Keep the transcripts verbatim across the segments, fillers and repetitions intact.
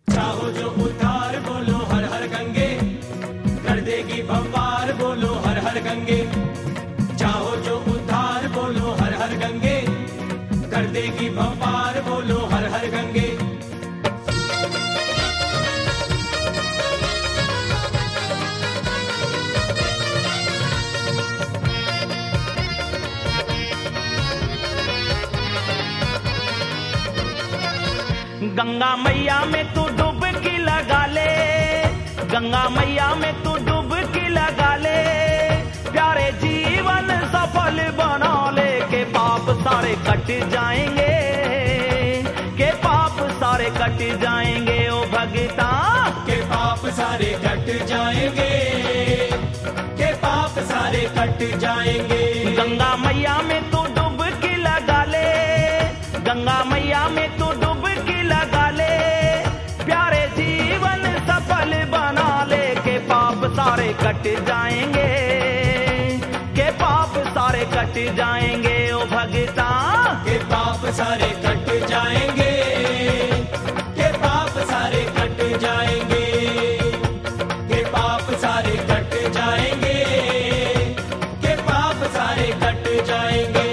चाहो जो उद्धार बोलो हर हर गंगे, कर देगी भंपार बोलो हर हर गंगे। चाहो जो उद्धार बोलो हर हर गंगे, कर देगी भंपार बोलो हर हर गंगे। गंगा मैया में तू डुबकी लगा ले, गंगा मैया में तू डुबकी लगा ले, प्यारे जीवन सफल बना ले, के पाप सारे कट जाएंगे, के पाप सारे कट जाएंगे ओ भगता, के पाप सारे कट जाएंगे, के पाप सारे कट जाएंगे। गंगा मैया में तू डुबकी लगा ले, गंगा मैया में तू डुबकी लगा ले, प्यारे जीवन सफल बना ले, के पाप सारे कट जाएंगे, के पाप सारे कट जाएंगे ओ भगता, के पाप सारे कट जाएंगे, के पाप सारे कट जाएंगे, के पाप सारे कट जाएंगे, के पाप सारे कट जाएंगे।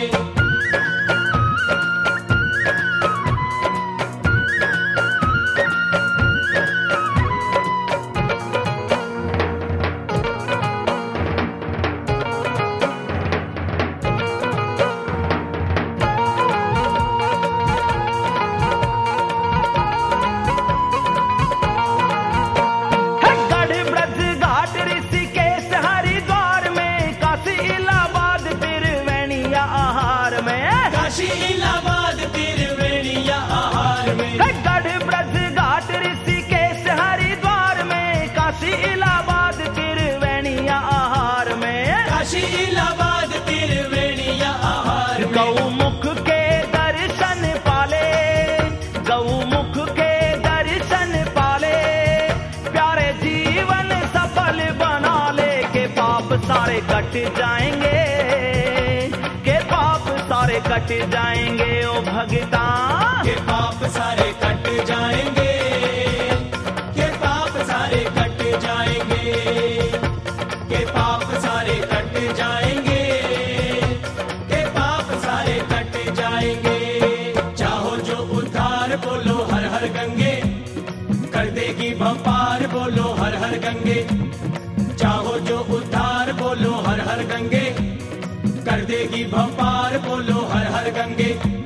काशी इलाहाबाद त्रिवेणिया आहार में, गढ़ ब्रज घाट ऋषिकेश हरिद्वार में, काशी इलाहाबाद त्रिवेणिया आहार में, काशी इलाहाबाद त्रिवेणिया आहार में। गौमुख के दर्शन पाले, गौमुख के दर्शन पाले, प्यारे जीवन सफल बना ले, के पाप सारे कट जाएंगे, के पाप सारे कट जाएंगे ओ भगता, के पाप सारे कट जाएंगे, के पाप सारे कट जाएंगे, के पाप सारे कट जाएंगे, के पाप सारे कट जाएंगे। चाहो जो उद्धार बोलो हर हर गंगे, कर देगी भंपार बोलो हर हर गंगे। चाहो जो उद्धार बोलो हर हर गंगे, कर देगी भंपार बोलो हर हर गंगे।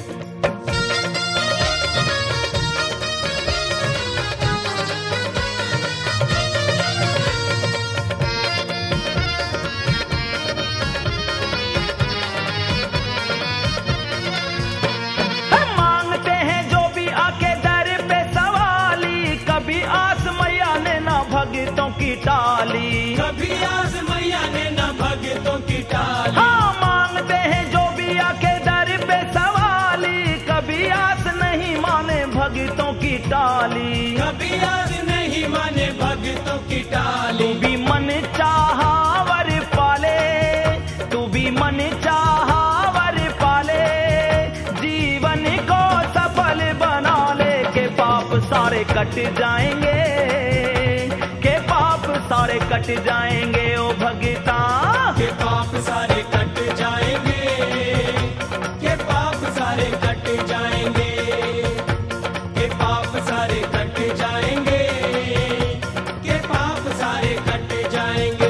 मांगते हैं जो भी आके दर पे सवाली, कभी आस मैया ने ना भगतों की टाली, कभी आस मैया ने ना भगतों की टाली। हाँ मांगते हैं जो भी आके दर पे सवाली, कभी आस नहीं माने भगतों की टाली, कभी आस नहीं माने भगतों की टाली। तू भी मन चाहा वर पाले, तू भी मन चाहा वर पाले, जीवन को सफल बना ले, के पाप सारे कट जाएंगे, के पाप सारे कट जाएंगे ओ भगता, के पाप सारे कट जाएंगे, के पाप सारे कट जाएंगे, के पाप सारे कट जाएंगे, के पाप सारे कट जाएंगे।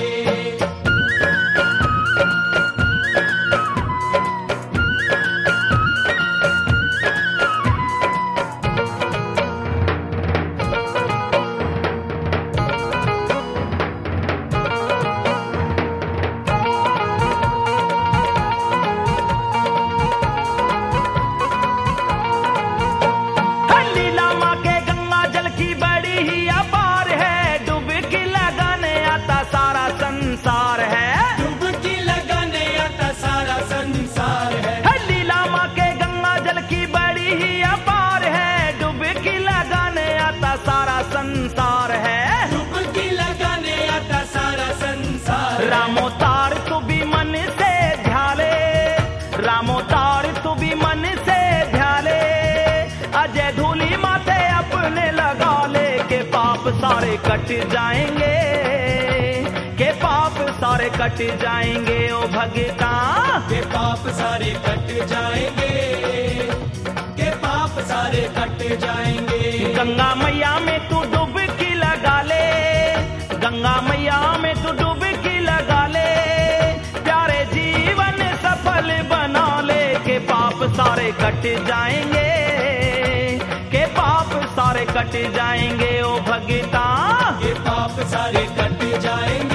पाप सारे कट जाएंगे, के पाप सारे कट जाएंगे ओ भगता, के पाप सारे कट जाएंगे, के पाप सारे कट जाएंगे। गंगा मैया में तू डुबकी लगा ले, गंगा मैया में तू डुबकी लगा ले, प्यारे जीवन सफल बना ले, के पाप सारे कट जाएंगे, के पाप सारे कट जाएंगे ओ भगता, के पाप सारे कट जाएंगे,